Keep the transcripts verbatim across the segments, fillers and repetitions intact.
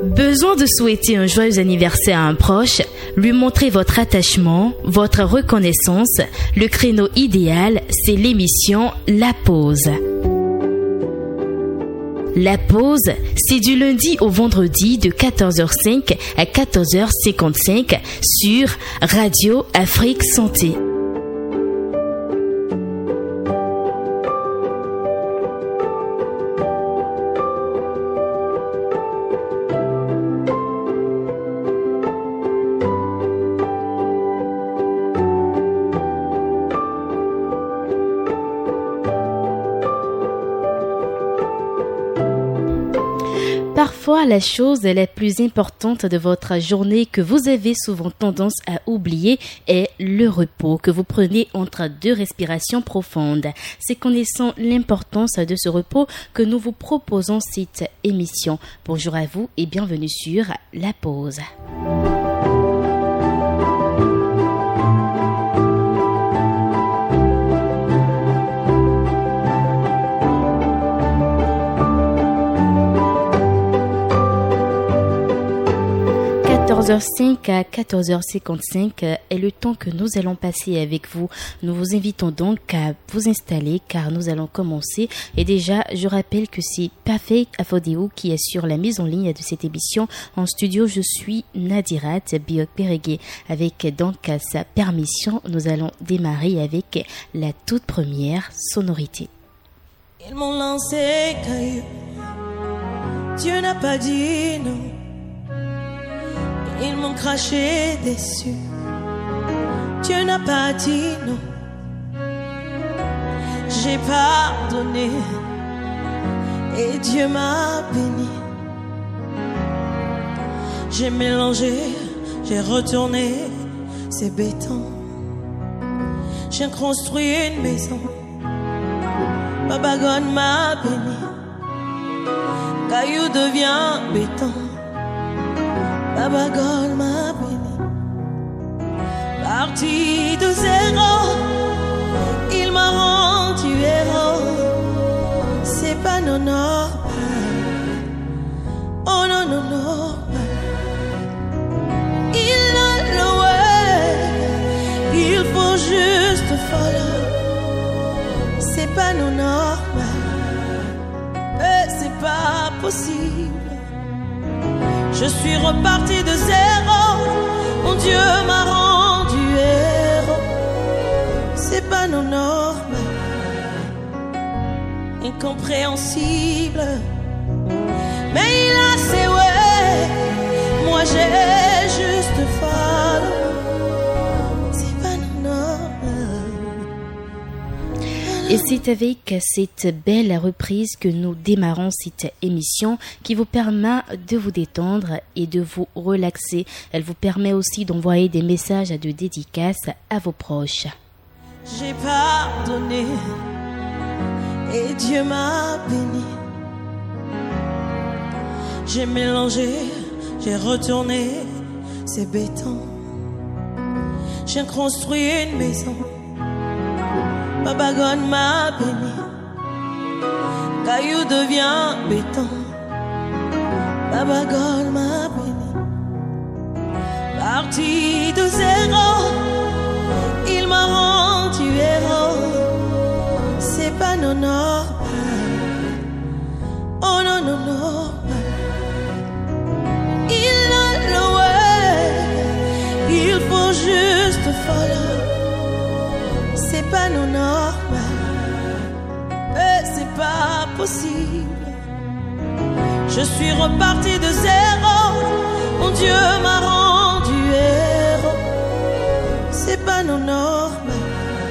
Besoin de souhaiter un joyeux anniversaire à un proche, lui montrer votre attachement, votre reconnaissance. Le créneau idéal, c'est l'émission La Pause. La Pause, c'est du lundi au vendredi de quatorze heures cinq à quatorze heures cinquante-cinq sur Radio Afrique Santé. Parfois, la chose la plus importante de votre journée que vous avez souvent tendance à oublier est le repos que vous prenez entre deux respirations profondes. C'est connaissant l'importance de ce repos que nous vous proposons cette émission. Bonjour à vous et bienvenue sur La Pause. quatorze heures cinq à quatorze heures cinquante-cinq est le temps que nous allons passer avec vous. Nous vous invitons donc à vous installer car nous allons commencer. Et déjà, je rappelle que c'est Parfait Afodéo qui assure la mise en ligne de cette émission. En studio, je suis Nadirat Biok Pérégué. Avec donc sa permission, nous allons démarrer avec la toute première sonorité. Ils m'ont lancé caillou, Dieu n'a pas dit non. Ils m'ont craché dessus, Dieu n'a pas dit non. J'ai pardonné et Dieu m'a béni. J'ai mélangé, j'ai retourné, c'est béton. J'ai construit une maison, Babagon m'a béni. Caillou devient béton, Baba God m'a béni. Parti de zéro, il m'a rendu héros. C'est pas non normal, oh non non normal. Il a loué, il faut juste follow. C'est pas non normal, et c'est pas possible. Je suis reparti de zéro, mon Dieu m'a rendu héros. C'est pas non normal, incompréhensible. Mais il a ses ouais, moi j'ai juste follow. C'est pas non normal. Et c'est avec cette belle reprise que nous démarrons cette émission qui vous permet de vous détendre et de vous relaxer. Elle vous permet aussi d'envoyer des messages de dédicaces à vos proches. J'ai pardonné et Dieu m'a béni. J'ai mélangé, j'ai retourné, c'est béton. J'ai construit une maison, Babagon m'a béni. Caillou devient béton, Babagon m'a béni. Parti de zéro, il m'a rendu héros. C'est pas non normal, oh non non normal. Il a loué, il faut juste follow. C'est pas non normal, et c'est pas possible. Je suis reparti de zéro, mon Dieu m'a rendu héros. C'est pas non normal,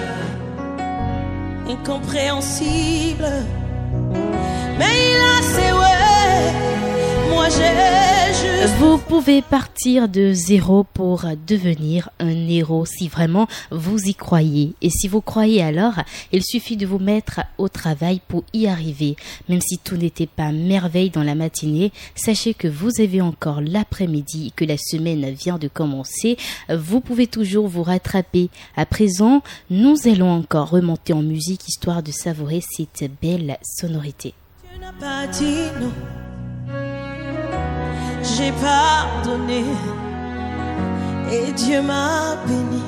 incompréhensible. Mais il a ses ouais, moi j'ai juste... Vous pouvez partir de zéro pour devenir un héros si vraiment vous y croyez. Et si vous croyez alors, il suffit de vous mettre au travail pour y arriver. Même si tout n'était pas merveille dans la matinée, sachez que vous avez encore l'après-midi et que la semaine vient de commencer. Vous pouvez toujours vous rattraper. À présent, nous allons encore remonter en musique histoire de savourer cette belle sonorité. Tu n'as pas dit non. j'ai pardonné et Dieu m'a béni.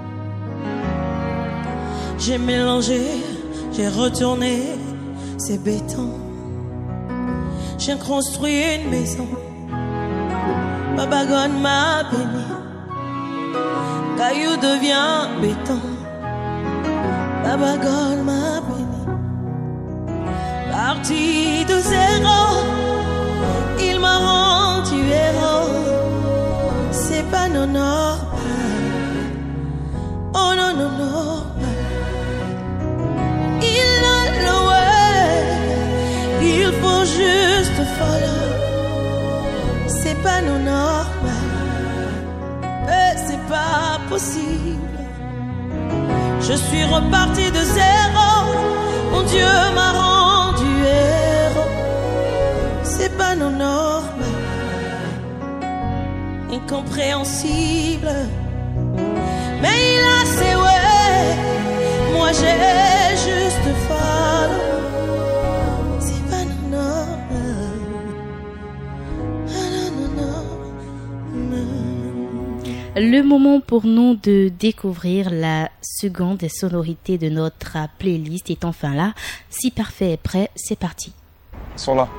J'ai mélangé, j'ai retourné, c'est béton. J'ai construit une maison, Baba God m'a béni. Caillou devient béton, Baba God m'a béni. Parti de zéro, il m'a rendu héros. C'est pas non normal, oh non non normal. Il a le way, il faut juste follow. C'est pas non normal, mais c'est pas possible. Je suis reparti de zéro, mon Dieu m'a rendu héros. C'est pas non normal, incompréhensible, mais il a ses ouais, moi j'ai juste follow. C'est pas non normal, ah non non non. Le moment pour nous de découvrir la seconde sonorité de notre playlist est enfin là. Si parfait est prêt, c'est parti. Ils sont là.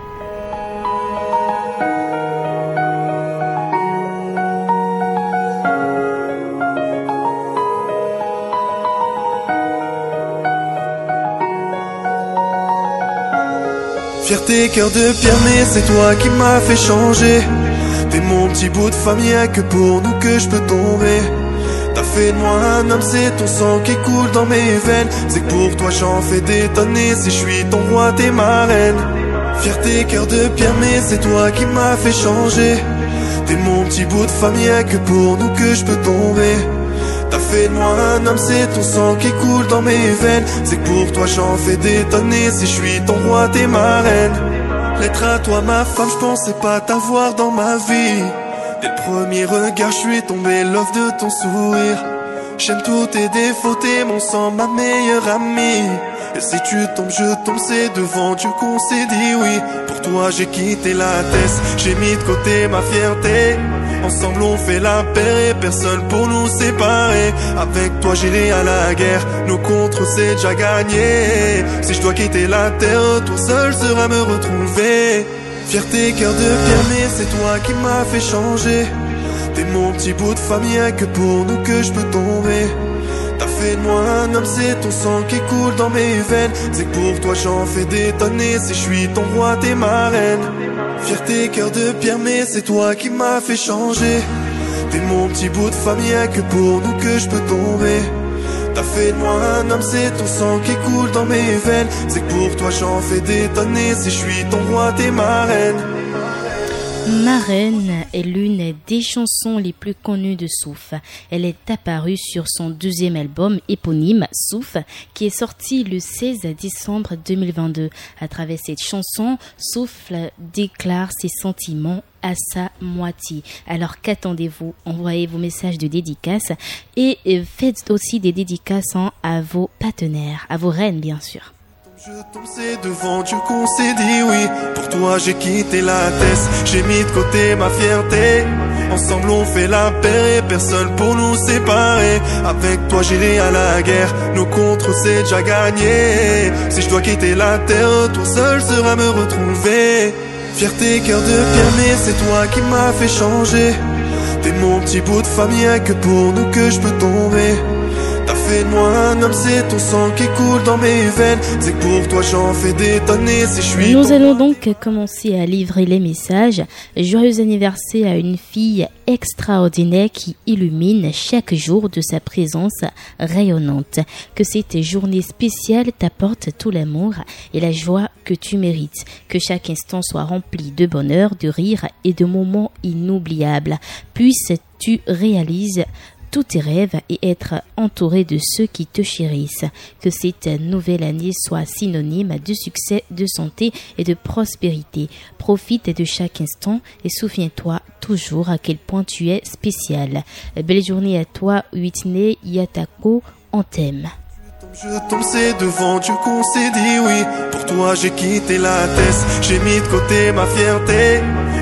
Fierté, cœur de pierre, mais c'est toi qui m'as fait changer. T'es mon petit bout de famille, y'a que pour nous que je peux tomber. T'as fait de moi un homme, c'est ton sang qui coule dans mes veines. C'est que pour toi j'en fais des tonnes, et si je suis ton roi, t'es ma reine. Fierté, cœur de pierre, mais c'est toi qui m'as fait changer. T'es mon petit bout de famille, y'a que pour nous que je peux tomber. T'as fait de moi un homme, c'est ton sang qui coule dans mes veines. C'est que pour toi j'en fais des tonnes, et si je suis ton roi, t'es ma reine. L'être à toi ma femme, je pensais pas t'avoir dans ma vie. Dès le premier regard, je suis tombé love de ton sourire. J'aime tous tes défauts, t'es mon sang, ma meilleure amie. Et si tu tombes, je tombe, c'est devant Dieu qu'on s'est dit oui. Pour toi j'ai quitté la tête, j'ai mis de côté ma fierté. Ensemble on fait la paix et personne pour nous séparer. Avec toi j'irai à la guerre, nos contre c'est déjà gagné. Si je dois quitter la terre, toi seul sera me retrouver. Fierté, cœur de pierre, mais c'est toi qui m'as fait changer. T'es mon petit bout de famille, y'a que pour nous que je peux tomber. T'as fait de moi un homme, c'est ton sang qui coule dans mes veines. C'est que pour toi j'en fais des tonnes, et si je suis ton roi, t'es ma reine. Fierté, cœur de pierre, mais c'est toi qui m'as fait changer. T'es mon petit bout de famille, y'a que pour nous que je peux tomber. T'as fait de moi un homme, c'est ton sang qui coule dans mes veines. C'est que pour toi j'en fais des tonnes, et si je suis ton roi, t'es ma reine. Ma reine est l'une des chansons les plus connues de Souf. Elle est apparue sur son deuxième album éponyme, Souf, qui est sorti le seize décembre deux mille vingt-deux. À travers cette chanson, Souf déclare ses sentiments à sa moitié. Alors qu'attendez-vous? Envoyez vos messages de dédicaces et faites aussi des dédicaces à vos partenaires, à vos reines bien sûr. Je tombe, c'est devant Dieu qu'on s'est dit oui. Pour toi j'ai quitté la tête, j'ai mis de côté ma fierté. Ensemble on fait la paix et personne pour nous séparer. Avec toi j'irai à la guerre, nos contre c'est déjà gagné. Si je dois quitter la terre, toi seul sera me retrouver. Fierté, cœur de pierre, mais c'est toi qui m'as fait changer. T'es mon petit bout de famille, y'a que pour nous que je peux tomber. T'as fait de moi un homme, c'est ton sang qui coule dans mes veines. C'est que pour toi j'en fais des tonnes, et si je suis... Nous allons donc commencer à livrer les messages. Joyeux anniversaire à une fille extraordinaire qui illumine chaque jour de sa présence rayonnante. Que cette journée spéciale t'apporte tout l'amour et la joie que tu mérites. Que chaque instant soit rempli de bonheur, de rire et de moments inoubliables. Puisses-tu réaliser tous tes rêves et être entouré de ceux qui te chérissent. Que cette nouvelle année soit synonyme de succès, de santé et de prospérité. Profite de chaque instant et souviens-toi toujours à quel point tu es spécial. Belle journée à toi, Whitney Yatako, on t'aime. Je tombe, c'est devant Dieu qu'on s'est dit oui. Pour toi j'ai quitté la tête, j'ai mis de côté ma fierté.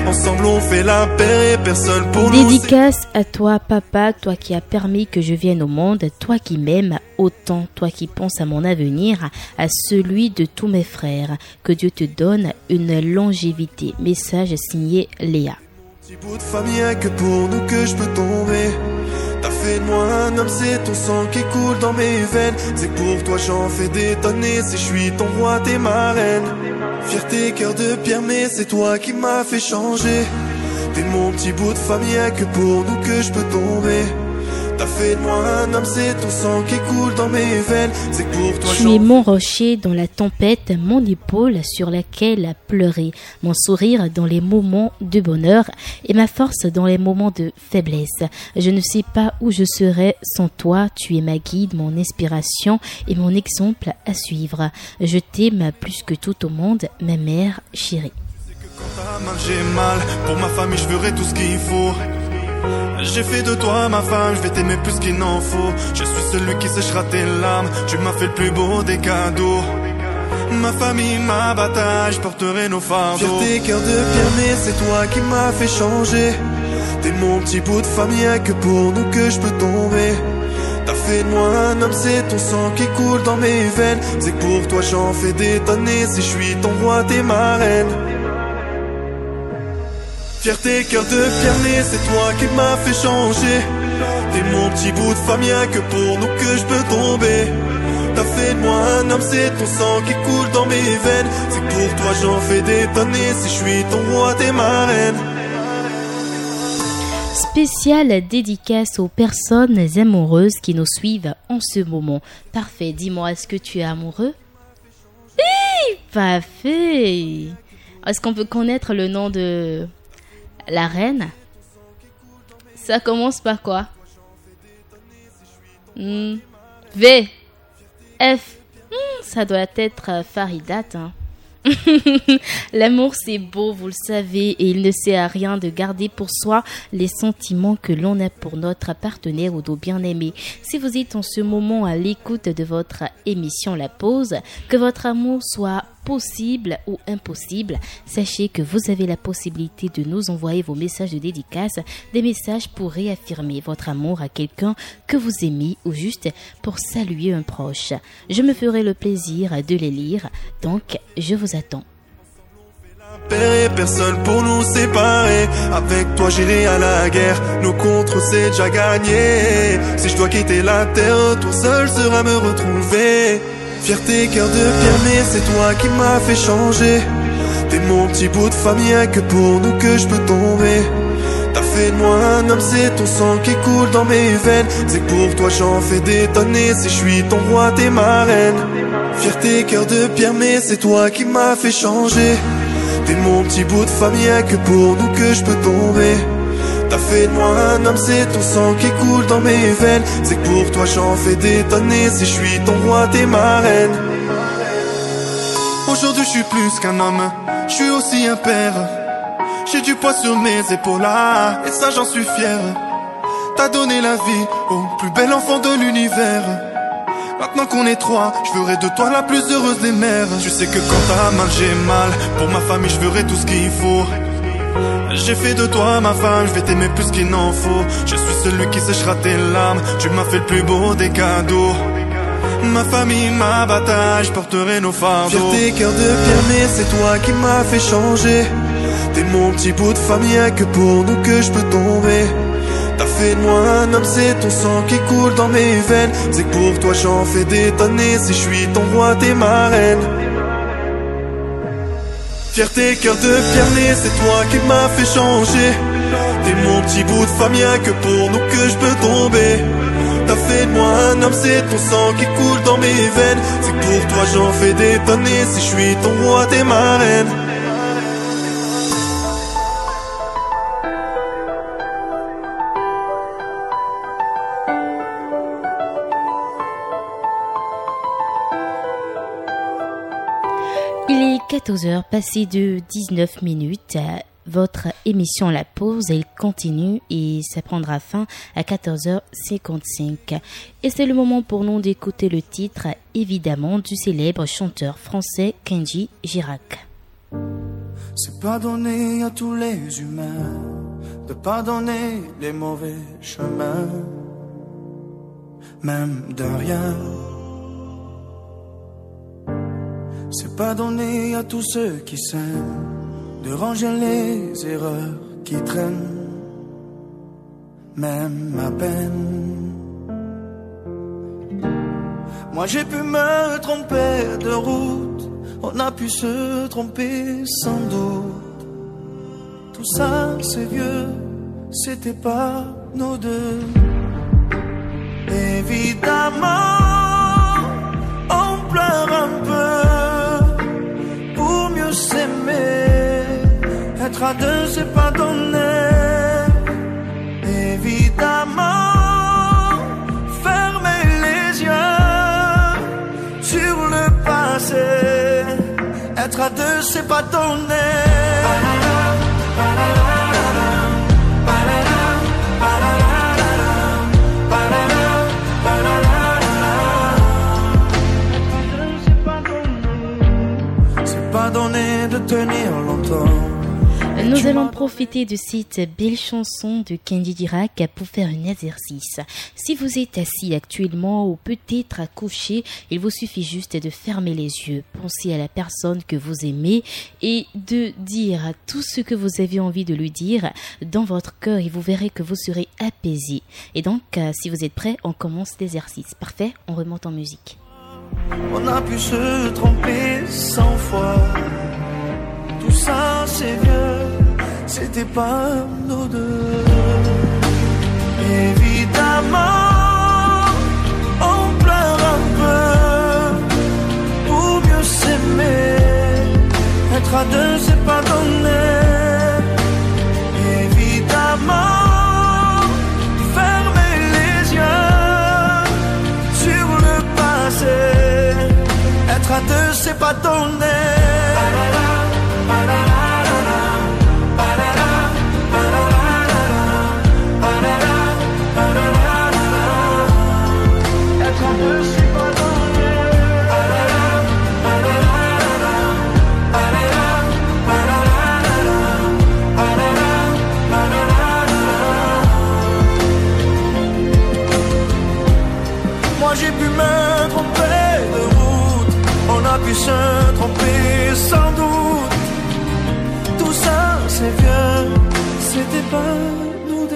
Ensemble on fait la paix et personne pour nous. Dédicace à toi, papa, toi qui as permis que je vienne au monde, toi qui m'aimes autant, toi qui penses à mon avenir, à celui de tous mes frères. Que Dieu te donne une longévité. Message signé Léa. Petit bout de famille, rien que pour nous que je peux tomber. T'as fait de moi un homme, c'est ton sang qui coule dans mes veines. C'est que pour toi j'en fais des tonnes. Si je suis ton roi, t'es ma reine. Fierté, cœur de pierre, mais c'est toi qui m'as fait changer. T'es mon petit bout de famille, rien que pour nous que je peux tomber. T'as fait de moi un homme, c'est ton sang qui coule dans mes veines. C'est que pour toi tu es mon rocher dans la tempête, mon épaule sur laquelle pleurer, mon sourire dans les moments de bonheur et ma force dans les moments de faiblesse. Je ne sais pas où je serais sans toi, tu es ma guide, mon inspiration et mon exemple à suivre. Je t'aime plus que tout au monde, ma mère chérie. Quand t'as mal, j'ai mal. Pour ma famille, je ferai tout ce qu'il faut. J'ai fait de toi ma femme, je vais t'aimer plus qu'il n'en faut. Je suis celui qui séchera tes larmes. Tu m'as fait le plus beau des cadeaux. Ma famille, ma bataille, je porterai nos fardeaux. Fierté, cœur de pierre, mais c'est toi qui m'as fait changer. T'es mon petit bout de famille, rien que pour nous que je peux tomber. T'as fait de moi un homme, c'est ton sang qui coule dans mes veines. C'est que pour toi j'en fais des tonnes. Si je suis ton roi, t'es ma reine. Fierté, cœur de pierre, mais c'est toi qui m'as fait changer. T'es mon petit bout de famille, rien que pour nous que je peux tomber. T'as fait de moi un homme, c'est ton sang qui coule dans mes veines. C'est que pour toi j'en fais des tonnes. Si je suis ton roi, t'es ma reine. Spéciale dédicace aux personnes amoureuses qui nous suivent en ce moment. Parfait, dis-moi, est-ce que tu es amoureux? Oui, parfait. Est-ce qu'on peut connaître le nom de la reine? Ça commence par quoi? hmm. V. F. hmm, Ça doit être Faridat, hein. L'amour c'est beau, vous le savez, et il ne sert à rien de garder pour soi les sentiments que l'on a pour notre partenaire ou nos bien-aimés. Si vous êtes en ce moment à l'écoute de votre émission La Pause, que votre amour soit possible ou impossible, sachez que vous avez la possibilité de nous envoyer vos messages de dédicace, des messages pour réaffirmer votre amour à quelqu'un que vous aimez ou juste pour saluer un proche. Je me ferai le plaisir de les lire, donc je vous attends. Paix, personne pour nous séparer. Avec toi j'irai à la guerre. Nos contre c'est déjà gagné. Si je dois quitter la terre, toi seul sera me retrouver. Fierté, cœur de pierre, mais c'est toi qui m'as fait changer. T'es mon petit bout de famille, rien que pour nous que je peux tomber. T'as fait de moi un homme, c'est ton sang qui coule dans mes veines. C'est que pour toi j'en fais des tonnes. Si je suis ton roi, t'es ma reine. Fierté, cœur de pierre, mais c'est toi qui m'as fait changer. T'es mon petit bout de famille, rien que pour nous que je peux tomber. T'as fait de moi un homme, c'est ton sang qui coule dans mes veines. C'est que pour toi j'en fais des tonnes. Si je suis ton roi, t'es ma reine. Aujourd'hui je suis plus qu'un homme, je suis aussi un père. J'ai du poids sur mes épaules, ah, et ça j'en suis fier. T'as donné la vie au plus bel enfant de l'univers. Maintenant qu'on est trois, je ferai de toi la plus heureuse des mères. Tu sais que quand t'as mal, j'ai mal. Pour ma famille, je ferai tout ce qu'il faut. J'ai fait de toi ma femme, je vais t'aimer plus qu'il n'en faut. Je suis celui qui séchera tes larmes. Tu m'as fait le plus beau des cadeaux. Ma famille, ma bataille, je porterai nos fardeaux. Fierté, cœur de pierre, mais c'est toi qui m'as fait changer. T'es mon petit bout de famille, rien que pour nous que je peux tomber. T'as fait de moi un homme, c'est ton sang qui coule dans mes veines. C'est que pour toi j'en fais des tonnes. Si je suis ton roi, t'es ma reine. Fierté, cœur de pierre, mais c'est toi qui m'as fait changer. T'es mon petit bout de famille, rien que pour nous que je peux tomber. T'as fait de moi un homme, c'est ton sang qui coule dans mes veines. C'est que pour toi j'en fais des tonnes. Si je suis ton roi, t'es ma reine. Il est quatorze heures passées de dix-neuf minutes. Votre émission La Pause, elle continue et ça prendra fin à quatorze heures cinquante-cinq. Et c'est le moment pour nous d'écouter le titre, évidemment, du célèbre chanteur français Kenji Girac. C'est pas donné à tous les humains de pardonner les mauvais chemins, même de rien. C'est pas donné à tous ceux qui s'aiment de ranger les erreurs qui traînent, même à peine. Moi j'ai pu me tromper de route, on a pu se tromper sans doute. Tout ça c'est vieux, c'était pas nous deux. Évidemment, on pleure un peu pour mieux s'aimer. Être à deux c'est pas donné. Évidemment, fermer les yeux sur le passé. Être à deux c'est pas donné. C'est pas donné de tenir longtemps. Nous allons profiter de cette belle chanson de Kenji Girac pour faire un exercice. Si vous êtes assis actuellement ou peut-être couché, il vous suffit juste de fermer les yeux, penser à la personne que vous aimez et de dire tout ce que vous avez envie de lui dire dans votre cœur et vous verrez que vous serez apaisé. Et donc, si vous êtes prêts, on commence l'exercice. Parfait, on remonte en musique. On a pu se tromper cent fois. Tout ça c'est vieux, c'était pas nous deux. Évidemment, on pleure un peu pour mieux s'aimer. Être à deux c'est pas donné. Évidemment, fermer les yeux sur le passé. Être à deux c'est pas donné. Moi j'ai pu me tromper de route, on a pu se tromper sans doute. Tout ça c'est vieux, c'était pas nous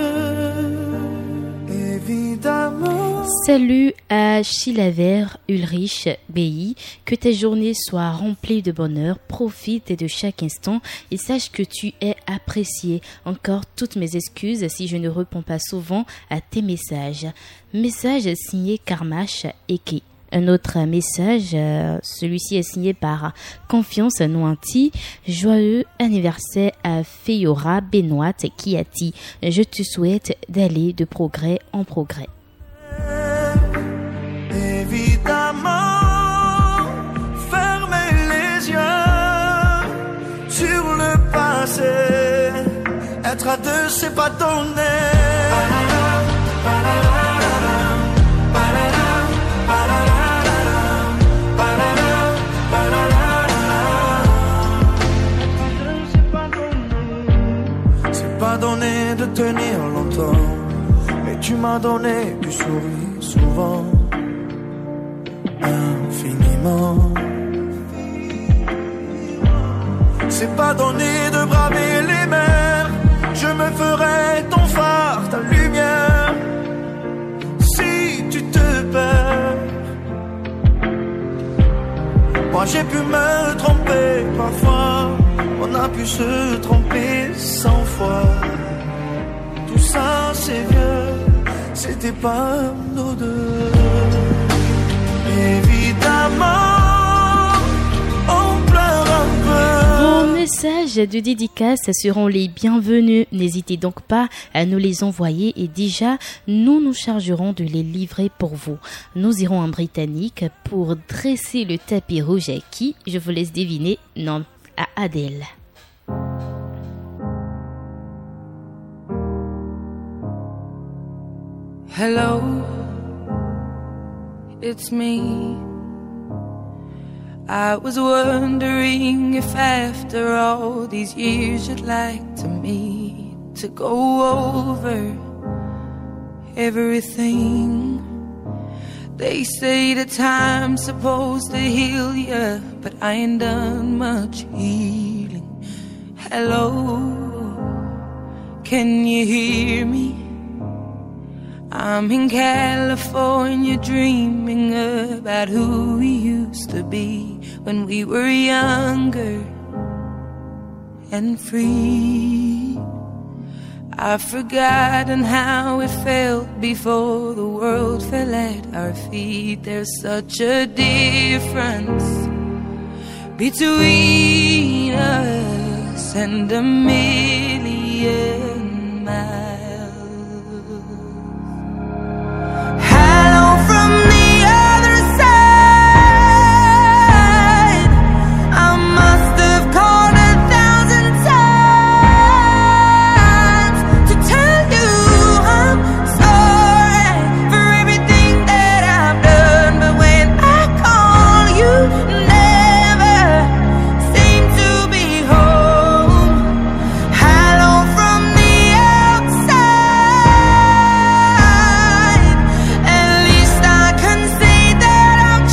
deux. Évidemment. Salut à Chilaver, Ulrich, B I. Que ta journée soit remplie de bonheur. Profite de chaque instant et sache que tu es apprécié. Encore toutes mes excuses si je ne réponds pas souvent à tes messages. Message signé Karmash Eke. Un autre message, euh, celui-ci est signé par Confiance Noanti. Joyeux anniversaire à Feyora Benoît Kiati. Je te souhaite d'aller de progrès en progrès. Évidemment, fermer les yeux sur le passé. Être à deux c'est pas donné. C'est pas donné de tenir longtemps, mais tu m'as donné du sourire souvent. Infiniment. C'est pas donné de braver les mers. Je me ferai ton phare, ta lumière. Si tu te perds. Moi j'ai pu me tromper parfois. On a pu se tromper cent fois. Tout ça c'est vieux, c'était pas nous deux. Évidemment, on pleure un peu. Vos messages de dédicace seront les bienvenus. N'hésitez donc pas à nous les envoyer et déjà, nous nous chargerons de les livrer pour vous. Nous irons en Britannique pour dresser le tapis rouge à qui, je vous laisse deviner, non, à Adèle. Hello, it's me. I was wondering if after all these years you'd like to meet to go over everything. They say the time's supposed to heal ya, but I ain't done much healing. Hello, can you hear me? I'm in California dreaming about who we used to be when we were younger and free. I've forgotten how it felt before the world fell at our feet. There's such a difference between us and a million miles. Hello from the other side. I must have called a thousand times to tell you I'm sorry for everything that I've done. But when I call, you never seem to be home. Hello from the outside. At least I can say that I've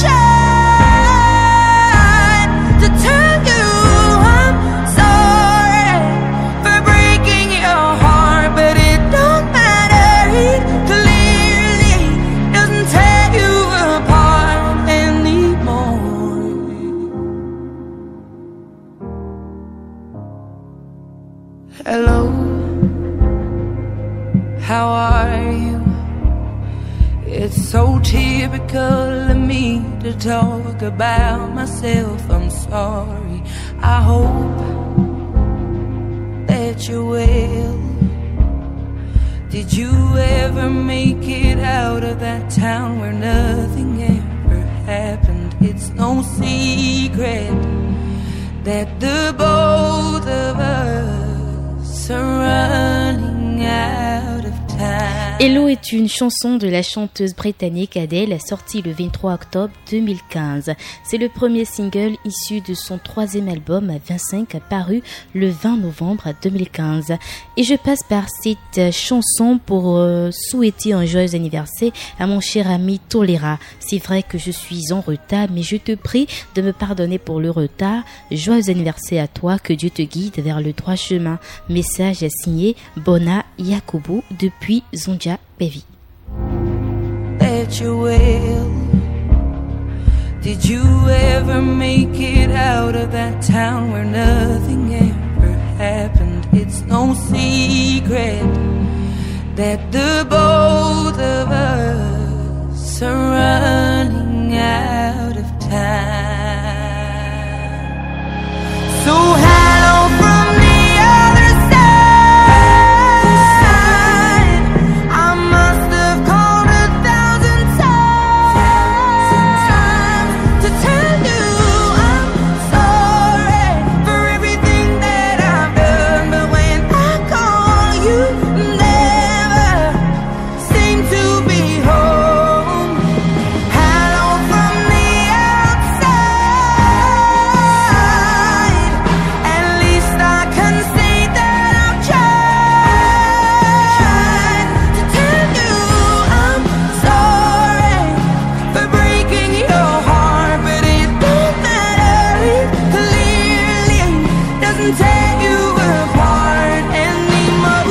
tried to tell you I'm sorry for breaking your heart. But it don't matter, it clearly doesn't tear you apart anymore. Hello, how are you? It's so typical of me to talk about myself. I'm sorry. I hope that you're well. Did you ever make it out of that town where nothing ever happened? It's no secret that the both of us are running out of time. Hello est une chanson de la chanteuse britannique Adele, sortie le vingt-trois octobre deux mille quinze. C'est le premier single issu de son troisième album vingt-cinq, paru le vingt novembre deux mille quinze. Et je passe par cette chanson pour euh, souhaiter un joyeux anniversaire à mon cher ami Tolera. C'est vrai que je suis en retard, mais je te prie de me pardonner pour le retard. Joyeux anniversaire à toi, que Dieu te guide vers le droit chemin. Message signé Bona Yakubu depuis Zonja Baby. That you will. Did you ever make it out of that town where nothing ever happened? It's no secret that the both of us are running out of time. So hello from the other side. I must have called a thousand times to tell you I'm sorry for everything that I've done. But when I call, you never seem to be home. Hello from the outside. At least I can say that I've tried to tell you I'm sorry for breaking your heart. But it don't matter, it clearly doesn't tear you apart anymore.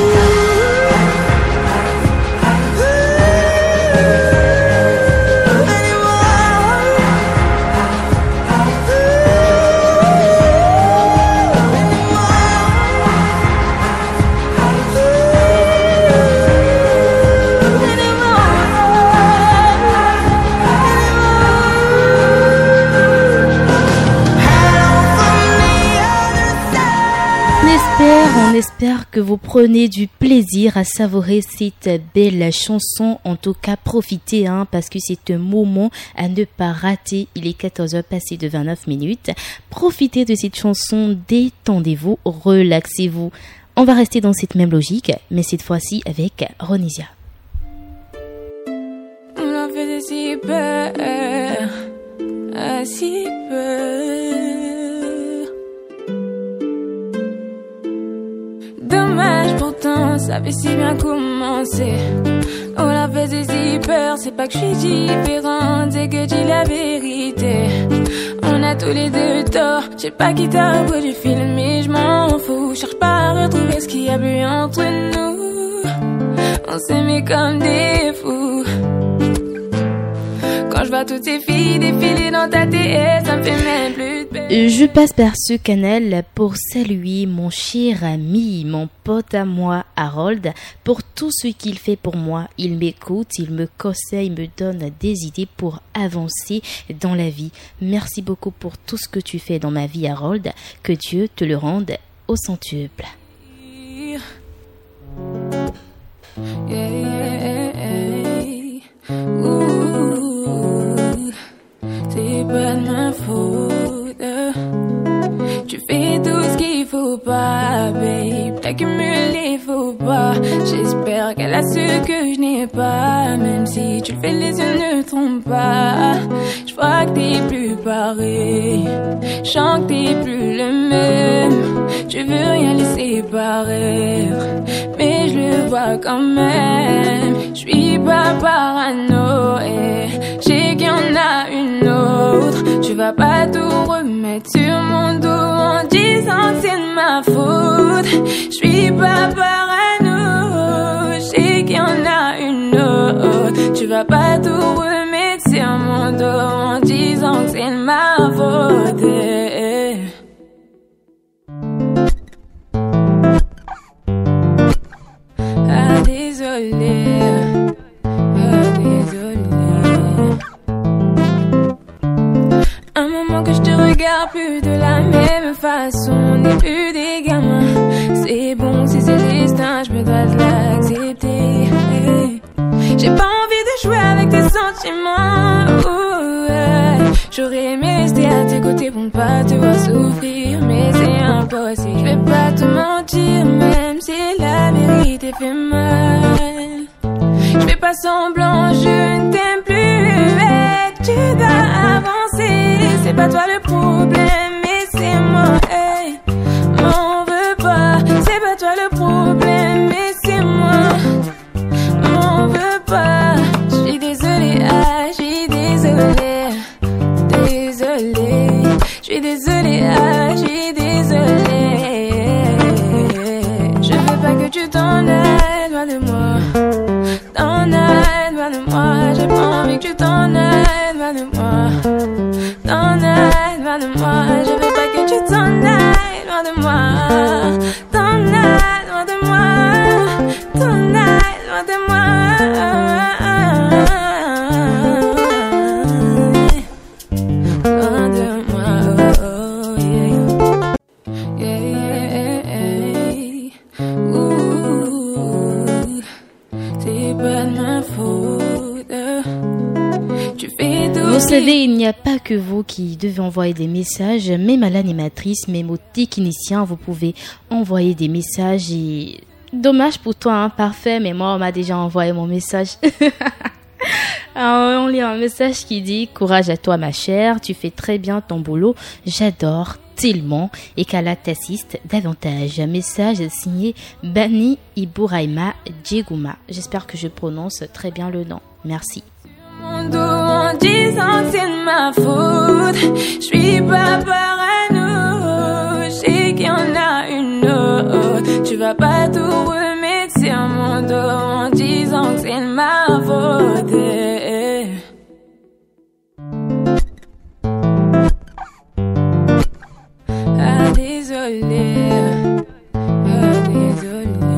On espère, on espère que vous prenez du plaisir à savourer cette belle chanson. En tout cas, profitez, hein, parce que c'est un moment à ne pas rater. Il est quatorze heures passées de vingt-neuf minutes. Profitez de cette chanson, détendez-vous, relaxez-vous. On va rester dans cette même logique, mais cette fois-ci avec Ronisia. On a fait si peur. à si peu. Dommage pourtant, ça avait si bien commencé. On la faisait si peur, c'est pas que je suis différente, c'est que je dis la vérité. On a tous les deux tort, je sais pas qui t'a au bout du film, mais je m'en fous. Cherche pas à retrouver ce qu'il y a plus entre nous. On s'aimait comme des fous. Quand je vois toutes ces filles défiler dans ta tête, ça me fait même plus de peine. Je passe par ce canal pour saluer mon cher ami, mon pote à moi, Harold, pour tout ce qu'il fait pour moi. Il m'écoute, il me conseille, me donne des idées pour avancer dans la vie. Merci beaucoup pour tout ce que tu fais dans ma vie, Harold. Que Dieu te le rende au centuple. Yeah, yeah, yeah. Ouh, c'est pas de ma faute. Tu fais tout ce qu'il faut pas, babe. T'accumules, faut pas. J'espère qu'elle a ce que je n'ai pas. Même si tu le fais, les yeux ne trompent pas. Je vois que t'es plus pareil. Je sens que t'es plus le même. Tu veux rien laisser paraître, mais je le vois quand même. Je suis pas parano, et je sais qu'il y en a une autre. Tu vas pas tout remettre sur mon dos en disant que c'est de ma faute. Je suis pas parano, je sais qu'il y en a une autre. Tu vas pas tout remettre sur mon dos en disant que c'est de ma faute. Ah désolé, ah désolé. Un moment que je te regarde plus de la même façon, on n'est plus des gamins. C'est bon si c'est le destin, je me dois de l'accepter. J'ai pas envie de jouer avec tes sentiments. Ouh, ouais. J'aurais aimé rester à tes côtés pour ne pas te voir souffrir, mais c'est impossible. Je vais pas te mentir, même si la vérité fait mal. Je fais pas semblant, je ne t'aime plus, et tu dois avancer. C'est pas toi le problème, mais c'est moi. Hey, m'en veux pas. C'est pas toi le problème, mais c'est moi. M'en veux pas. Je suis désolée, ah, je suis désolée. Désolée. Je suis désolée, ah, je suis désolée. Je veux pas que tu t'en ailles loin de moi. T'en ailles loin de moi. J'ai pas envie que tu t'en ailles loin de moi. T'en ailles loin de moi. Je veux pas que tu t'en ailles loin de moi. T'en ailles loin de moi. T'en ailles loin de moi. Loin de moi, oh, oh, yeah. Yeah, yeah. Ouh, c'est pas de ma faute. Tu fais tout. Vous savez, il n'y a pas que vous qui devez envoyer des messages, même à l'animatrice, même aux techniciens, vous pouvez envoyer des messages. Et dommage pour toi, hein, parfait, mais moi on m'a déjà envoyé mon message. Alors, on lit un message qui dit « Courage à toi ma chère, tu fais très bien ton boulot, j'adore tellement et qu'Allah t'assiste davantage. » Message signé Bani Ibouraima Djegouma. J'espère que je prononce très bien le nom. Merci. Mon dos en disant que c'est de ma faute. Je suis pas parano, je sais qu'il y en a une autre. Tu vas pas tout remettre sur mon dos en disant que c'est de ma faute. Ah désolé, ah désolé.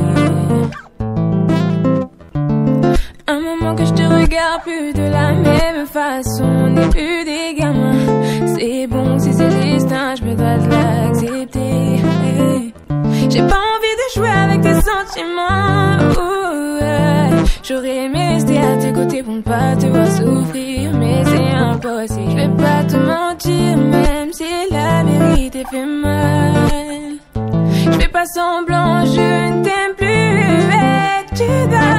Un moment que je te regarde plus de la même façon, on n'est plus des gamins. C'est bon si c'est le destin, je me dois de l'accepter. J'ai pas envie de jouer avec tes sentiments. Ouh, ouais. J'aurais aimé rester à tes côtés pour ne pas te voir souffrir, mais c'est impossible. Je vais pas te mentir, même si la vérité fait mal. Je fais pas semblant, je ne t'aime plus, et tu dois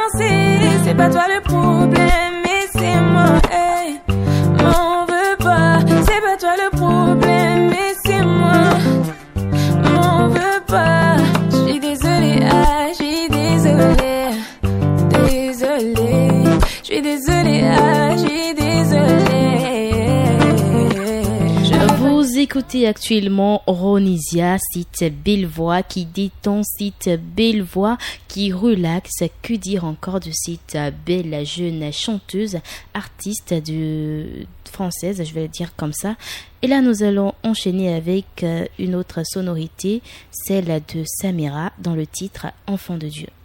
avancer. C'est pas toi le problème, mais c'est moi. Hey, m'en veux pas. écoutez actuellement Ronisia, site belle voix qui détend, site belle voix qui relaxe. Que dire encore de cette belle jeune chanteuse, artiste de française, je vais le dire comme ça. Et là, nous allons enchaîner avec une autre sonorité, celle de Samira dans le titre Enfant de Dieu.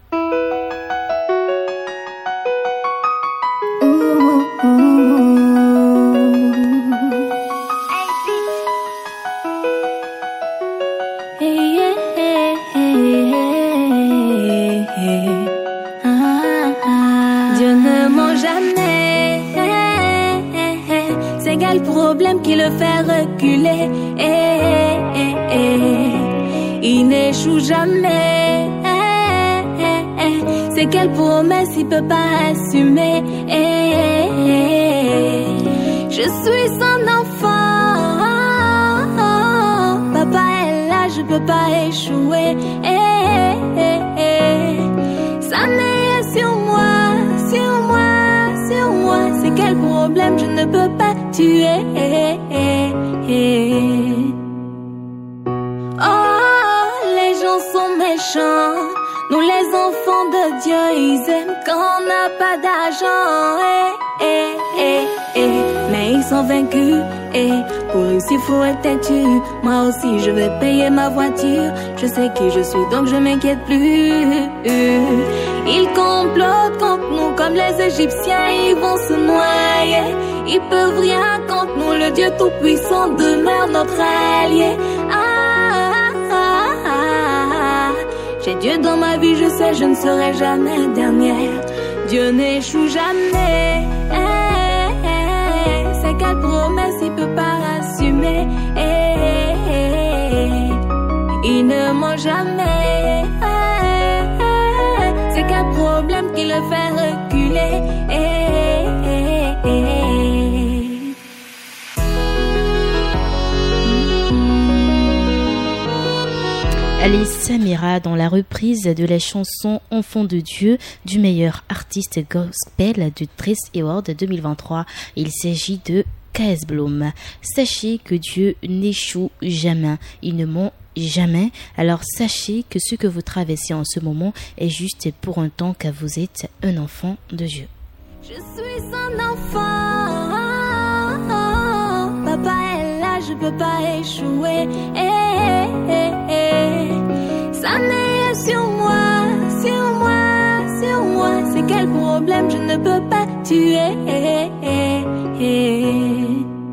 Dieu ne ment jamais, c'est quel problème qui le fait reculer. Il n'échoue jamais, c'est quelle promesse il peut pas assumer. Je suis son enfant, papa est là, je peux pas échouer. Ça n'est sur moi, sur moi, sur moi. C'est quel problème je ne peux pas tuer. Oh, les gens sont méchants. Nous les enfants de Dieu, ils aiment quand on n'a pas d'argent. Eh, eh, eh, eh. Mais ils sont vaincus. Eh. Pour réussir, faut être têtu. Moi aussi, je vais payer ma voiture. Je sais qui je suis, donc je m'inquiète plus. Ils complotent contre nous comme les Égyptiens. Ils vont se noyer. Ils peuvent rien contre nous. Le Dieu Tout-Puissant demeure notre allié. Ah, ah, ah, ah. J'ai Dieu dans ma vie, je sais, je ne serai jamais dernière. Dieu n'échoue jamais. Eh, eh, c'est quelle promesse il peut pas assumer. Eh, eh, il ne ment jamais. Eh, eh, c'est quel problème qui le fait reculer. Eh, eh, eh. Allez, Samira dans la reprise de la chanson Enfant de Dieu du meilleur artiste gospel du Trace Award deux mille vingt-trois. Il s'agit de K S Bloom. Sachez que Dieu n'échoue jamais, il ne ment jamais. Alors sachez que ce que vous traversez en ce moment est juste pour un temps car vous êtes un enfant de Dieu. Je suis son enfant, papa est là, je peux pas échouer. Eh, eh, eh. Ça n'est sur moi, sur moi, sur moi. C'est quel problème je ne peux pas tuer. Eh, eh, eh.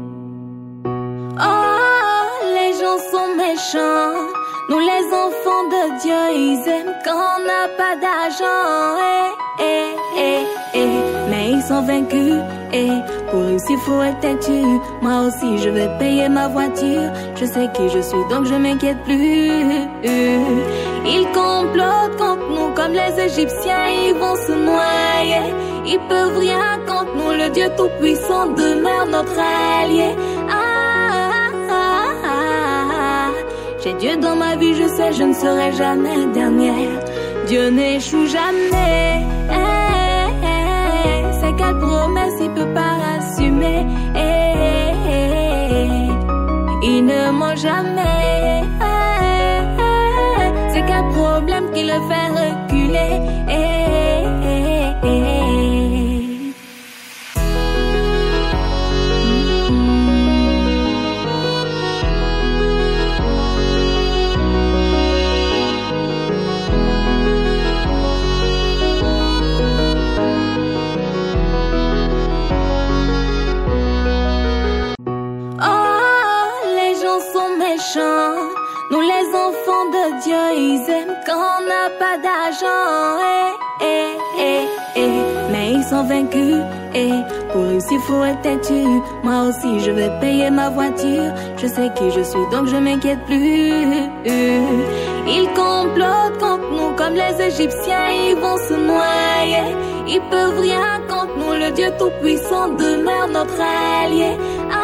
Oh, les gens sont méchants. Nous les enfants de Dieu, ils aiment quand on n'a pas d'argent. Eh, eh, eh, eh. Mais ils sont vaincus. Eh. Pour réussir, faut être têtu. Moi aussi, je vais payer ma voiture. Je sais qui je suis, donc je m'inquiète plus. Ils complotent contre nous comme les Égyptiens. Ils vont se noyer. Ils peuvent rien contre nous. Le Dieu Tout-Puissant demeure notre allié. Ah, ah, ah, ah. J'ai Dieu dans ma vie, je sais, je ne serai jamais dernière. Dieu n'échoue jamais. Eh, eh, c'est quelle promesse il peut pas assumer. Eh, eh, il ne ment jamais. Eh, eh, c'est quel problème qui le fait reculer. Eh, eh, eh. Nous les enfants de Dieu, ils aiment quand on n'a pas d'argent. Eh, eh, eh, eh. Mais ils sont vaincus. Eh. Pour réussir, faut être têtu. Moi aussi, je vais payer ma voiture. Je sais qui je suis, donc je m'inquiète plus. Ils complotent contre nous comme les Égyptiens. Ils vont se noyer. Ils peuvent rien contre nous. Le Dieu Tout-Puissant demeure notre allié. Ah,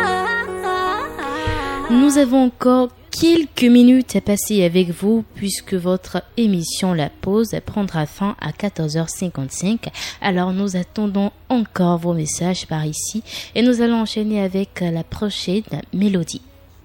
nous avons encore quelques minutes à passer avec vous puisque votre émission La Pause prendra fin à quatorze heures cinquante-cinq. Alors nous attendons encore vos messages par ici et nous allons enchaîner avec la prochaine mélodie.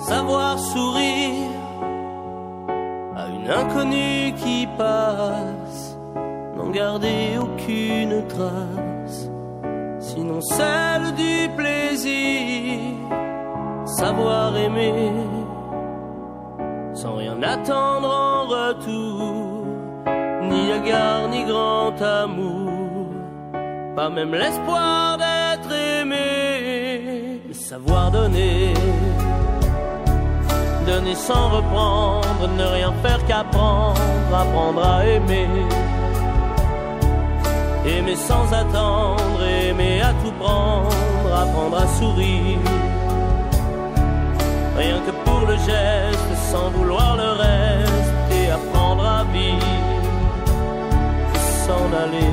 savoir sourire à une inconnue qui passe, n'en garder aucune trace, sinon celle du plaisir, savoir aimer sans rien attendre en retour, ni égard ni grand amour, pas même l'espoir d'être aimé, mais savoir donner, donner sans reprendre, ne rien faire qu'apprendre, apprendre à aimer, aimer sans attendre, aimer à tout prendre, apprendre à sourire, rien que pour le geste, sans vouloir le reste, et apprendre à vivre, s'en aller.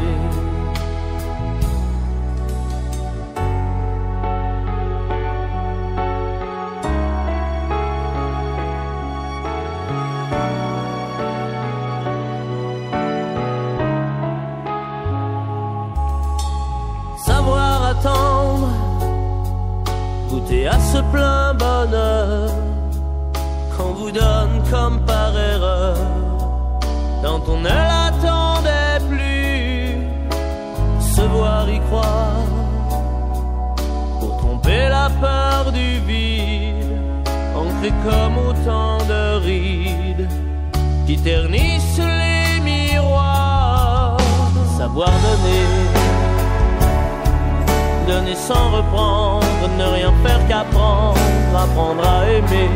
Savoir attendre, goûter à ce plein bonheur qu'on vous donne comme par erreur, quand on ne l'attendait plus, se voir y croire, pour tromper la peur du vide, ancré comme autant de rides qui ternissent les miroirs. Savoir donner, donner sans reprendre, ne rien faire qu'apprendre, apprendre à aimer,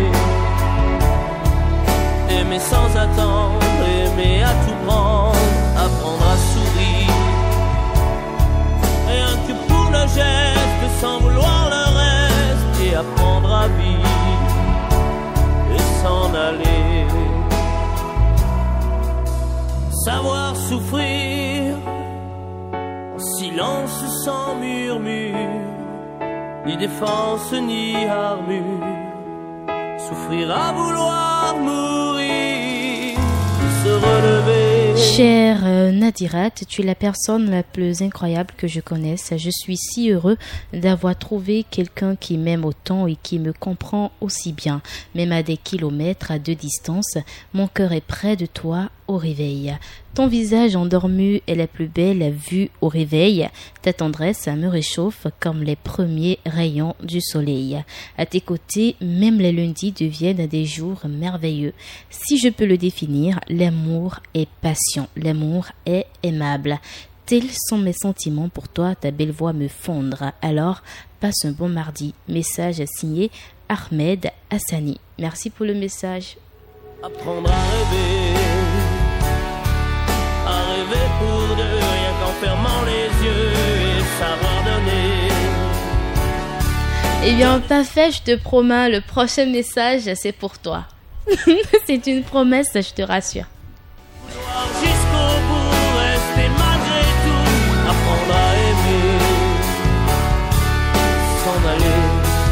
aimer sans attendre, aimer à tout prendre, apprendre à sourire, rien que pour le geste, sans vouloir le reste, et apprendre à vivre et s'en aller. Savoir souffrir en silence sans murmure, ni défense ni armure, souffrir à vouloir mourir, se relever. Chère euh, Nadirat, tu es la personne la plus incroyable que je connaisse. Je suis si heureux d'avoir trouvé quelqu'un qui m'aime autant et qui me comprend aussi bien. Même à des kilomètres de distance, mon cœur est près de toi au réveil. Ton visage endormi est la plus belle vue au réveil. Ta tendresse me réchauffe comme les premiers rayons du soleil. À tes côtés, même les lundis deviennent des jours merveilleux. Si je peux le définir, l'amour est passion, l'amour est aimable. Tels sont mes sentiments pour toi, ta belle voix me fondre. Alors, passe un bon mardi. Message signé Ahmed Hassani. Merci pour le message. Apprendre à rêver, à rêver pour deux, rien qu'en fermant les yeux et savoir donner. Eh bien, parfait, je te promets, le prochain message, c'est pour toi. C'est une promesse, je te rassure. Jusqu'au bout, rester malgré tout, apprendre à aimer, s'en aller,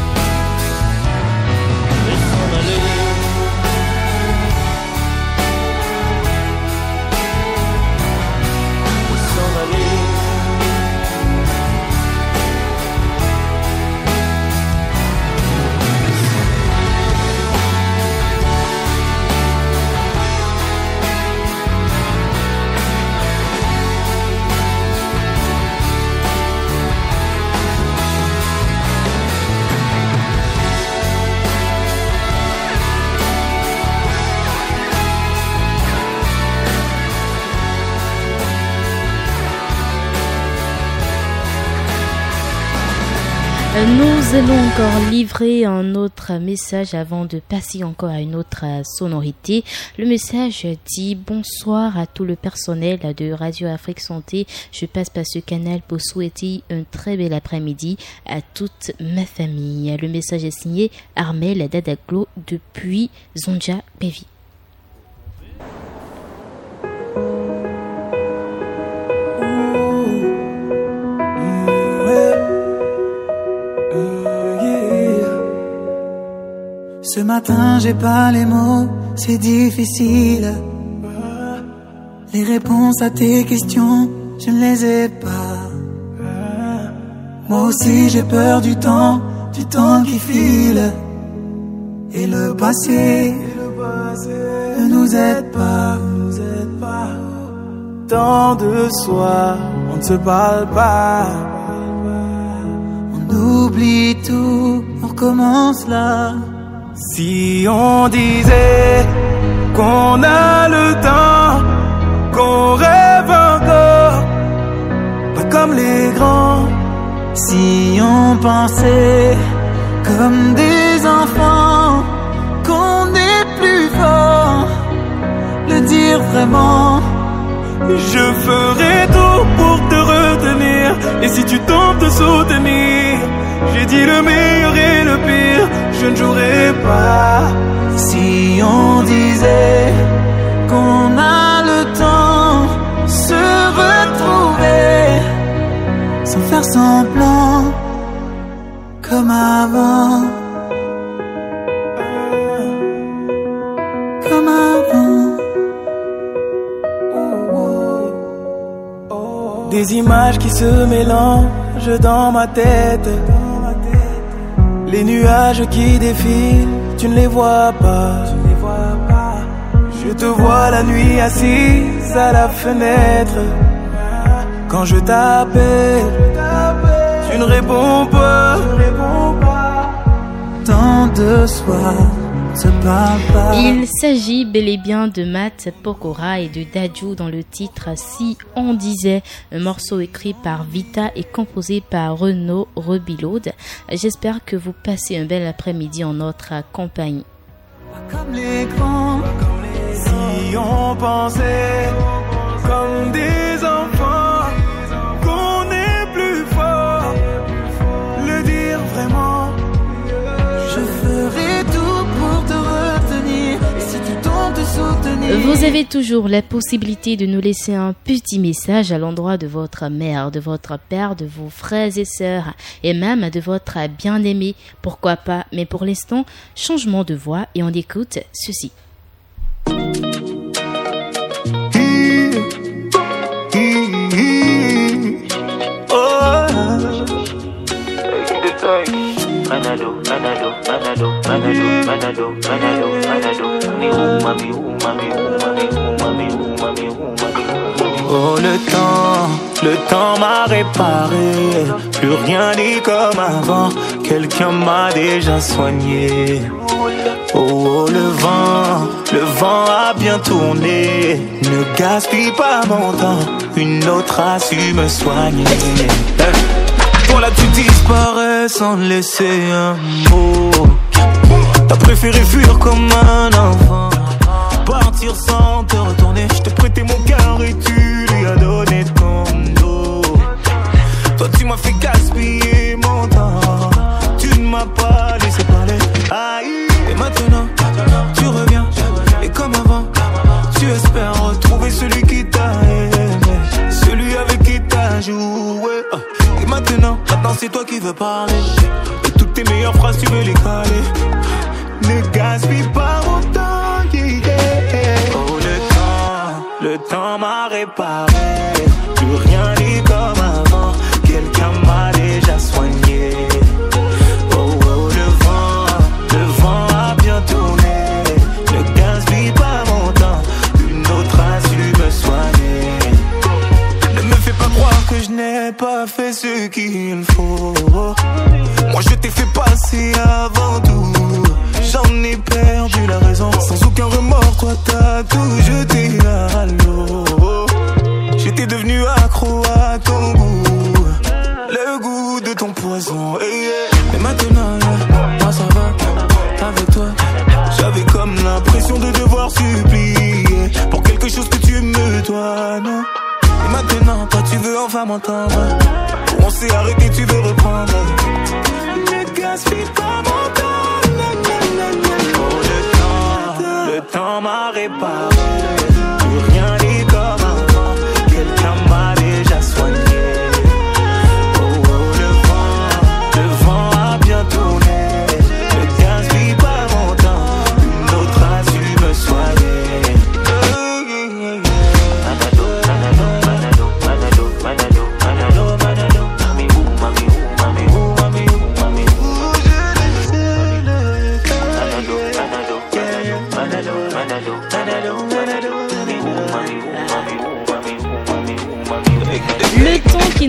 et s'en aller. Nous allons encore livrer un autre message avant de passer encore à une autre sonorité. Le message dit: bonsoir à tout le personnel de Radio Afrique Santé. Je passe par ce canal pour souhaiter un très bel après-midi à toute ma famille. Le message est signé Armel Dadaglo depuis Zonja Bevi. Ce matin, j'ai pas les mots, c'est difficile. Les réponses à tes questions, je ne les ai pas. Moi aussi, j'ai peur du temps, du temps qui file. Et le passé ne nous aide pas. Tant de soi, on ne se parle pas. On oublie tout, on recommence là. Si on disait qu'on a le temps, qu'on rêve encore, pas comme les grands. Si on pensait comme des enfants, qu'on est plus fort, le dire vraiment. Je ferai tout pour te retenir. Et si tu tentes de soutenir, j'ai dit le meilleur et le pire, je ne jouerai pas. Si on disait qu'on a le temps, se retrouver sans faire semblant, comme avant, comme avant. Des images qui se mélangent dans ma tête. Les nuages qui défilent, tu ne les vois pas. Je te vois la nuit assise à la fenêtre. Quand je t'appelle, tu ne réponds pas. Tant de soir, se parle pas. Il s'agit bel et bien de Matt Pokora et de Dadju dans le titre Si on disait, un morceau écrit par Vita et composé par Renaud Rebilaud. J'espère que vous passez un bel après-midi en notre compagnie. Comme les grands, si on pensait comme des enfants, qu'on est plus fort, le dire vraiment. Je ferai tout pour te retenir. Et si tu tentes de soutenir, vous avez toujours la possibilité de nous laisser un petit message à l'endroit de votre mère, de votre père, de vos frères et sœurs et même de votre bien-aimé. Pourquoi pas? Mais pour l'instant, changement de voix et on écoute ceci. Manado, Manado, Manado, Manado, Manado, Manado, Manado, Mami, Mami, Mami, Mami, Mami, Mami. Oh le temps, le temps m'a réparé. Plus rien n'est comme avant. Quelqu'un m'a déjà soigné. Oh, oh le vent, le vent a bien tourné. Ne gaspille pas mon temps. Une autre a su me soigner. Toi là tu disparais sans laisser un mot. T'as préféré fuir comme un enfant, partir sans te retourner. Je t'ai prêté mon cœur et tu lui as donné ton dos. Toi tu m'as fait gaspiller mon temps. Tu ne m'as pas laissé parler. Aïe. Et maintenant tu reviens. Et comme avant tu espères retrouver celui qui t'a aimé, celui avec qui t'as joué. Et maintenant, maintenant c'est toi qui veux parler. Et toutes tes meilleures phrases tu veux les caler. Ne gaspille pas mon temps, yeah, yeah. Oh le temps, le temps m'a réparé. Plus rien n'est comme avant. Quelqu'un m'a déjà soigné. Oh oh le vent, le vent a bien tourné. Ne gaspille pas mon temps. Une autre a su me soigner. Ne me fais pas croire que je n'ai pas fait ce qu'il faut. Moi je t'ai fait passer avant tout. J'en ai perdu la raison. Sans aucun remords, toi t'as tout jeté à l'eau. J'étais devenu accro à ton goût, le goût de ton poison. Hey, yeah. Et maintenant, yeah, moi ça va, avec toi. J'avais comme l'impression de devoir supplier pour quelque chose que tu me dois, non. Et maintenant, toi tu veux enfin m'entendre. On s'est arrêté, tu veux reprendre. Ne gaspille pas mon temps. Oh le temps, le temps m'a réparé. Plus rien n'est comme avant. Quelqu'un m'a déjà soigné. Oh oh le vent, le vent a bien tourné. Ne gaspille pas mon temps. Une autre a su me soigner.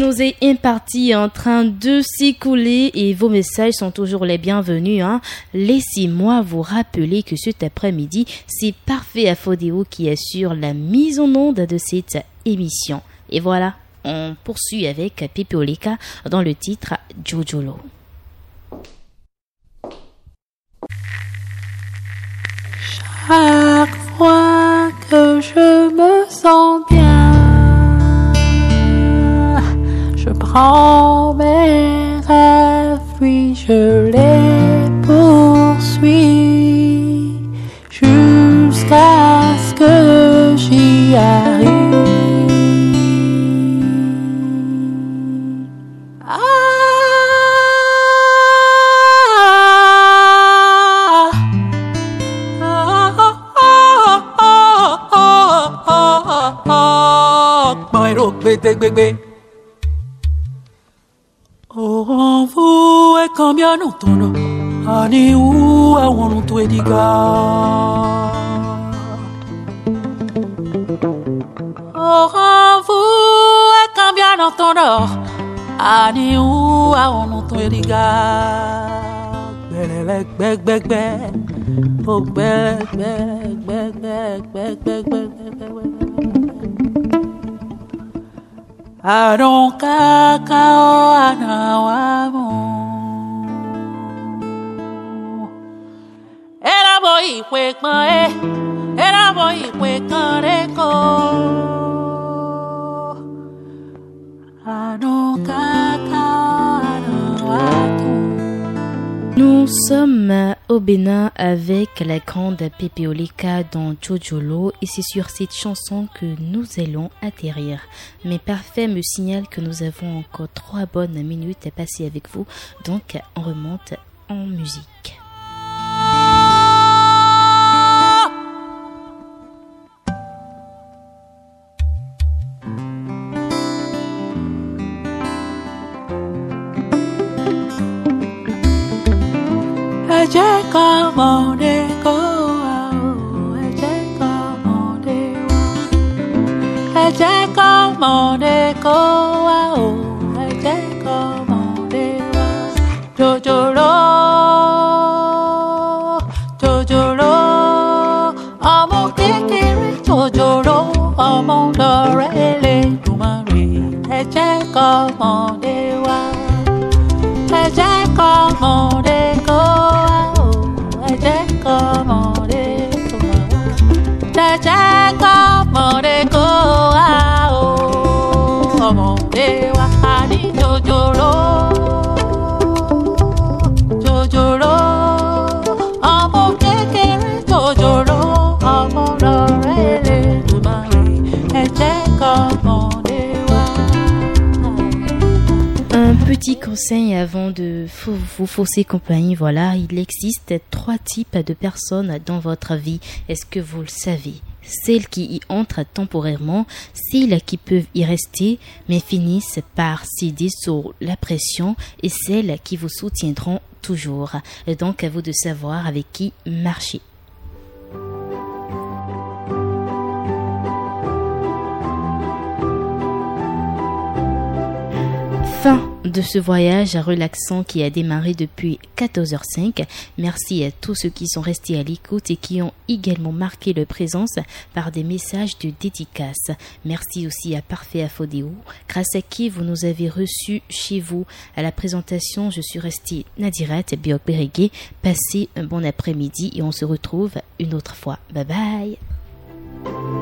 nous est imparti en train de s'écouler et vos messages sont toujours les bienvenus. Hein. Laissez-moi vous rappeler que cet après-midi, c'est Parfait Afodéo qui assure la mise en onde de cette émission. Et voilà, on poursuit avec Pepe Oleka dans le titre Jojolo. Chaque fois que je me sens bien, je prends mes rêves, puis je les poursuis jusqu'à ce que j'y arrive. Oh, vous e cambiano tono, ani u a uno tu ediga. Oh, vous e cambiano tono, ani u a uno tu ediga. Beg, beg, beg, beg, oh, beg, beg, beg, beg, beg, beg, beg, beg. Aron kakao anawamo Era boy kwekma e Era boy kwekma reko Aron kakao anawamo. Nous sommes au Bénin avec la grande Pepe Oleka dans Jojolo et c'est sur cette chanson que nous allons atterrir. Mais Parfait me signale que nous avons encore trois bonnes minutes à passer avec vous, donc on remonte en musique. Eje como de coa, eje como de wa, eje como de coa, eje como de wa. Jojolo, jojolo, amo kekere, jojolo, amo dorele, dumare, eje como de wa, eje como de coa. Un petit conseil avant de vous fausser compagnie, voilà, il existe trois types de personnes dans votre vie. Est-ce que vous le savez? Celles qui y entrent temporairement, celles qui peuvent y rester mais finissent par céder sous la pression et celles qui vous soutiendront toujours. Donc à vous de savoir avec qui marcher. Fin de ce voyage relaxant qui a démarré depuis quatorze heures cinq. Merci à tous ceux qui sont restés à l'écoute et qui ont également marqué leur présence par des messages de dédicace. Merci aussi à Parfait Afodéo, grâce à qui vous nous avez reçus chez vous. À la présentation, je suis restée Nadirat Biok-Bérégué. Passez un bon après-midi et on se retrouve une autre fois. Bye bye.